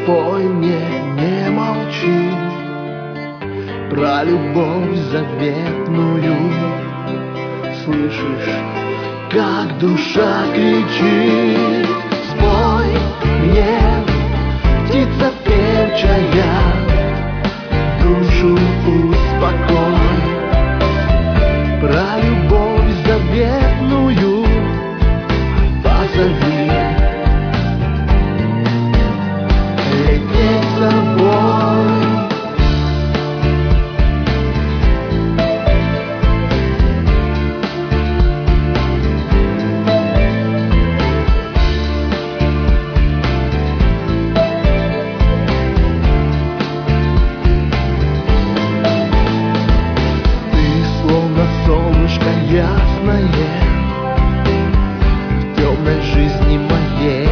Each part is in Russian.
Спой мне, не молчи про любовь заветную. Слышишь, как душа кричит? Спой мне, птица певчая, душу успокой. Про любовь заветную позови. Лететь с тобой. Солнышко ясное в темной жизни моей.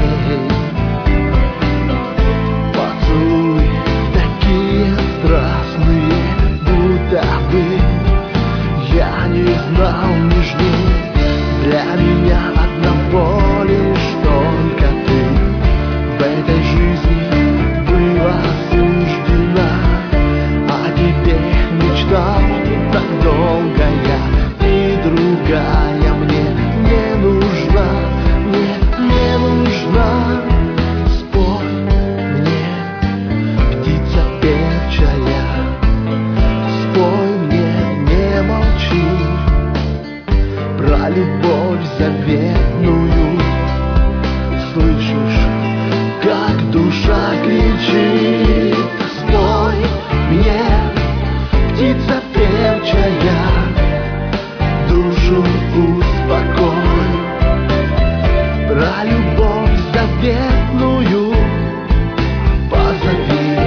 Поцелуй такие страстные, будто бы я не знал между. Для меня одного лишь только ты в этой жизни была суждена. О тебе мечтал так долго я, и другая мне не нужна, не нужна. Спой мне, птица певчая, спой мне, не молчи про любовь заветную. Слышишь, как душа кричит? Спой мне, птица певчая, душу успокой. Про любовь заветную позови.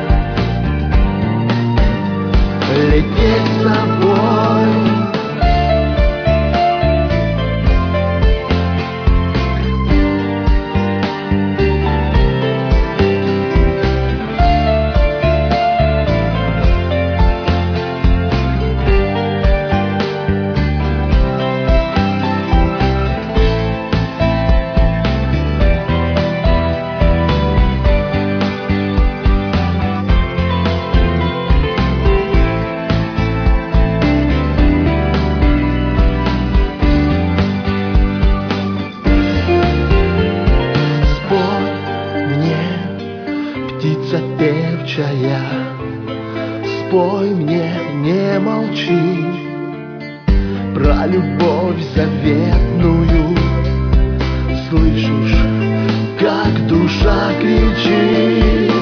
Лететь с тобой. Птица певчая, спой мне, не молчи про любовь заветную. Слышишь, как душа кричит?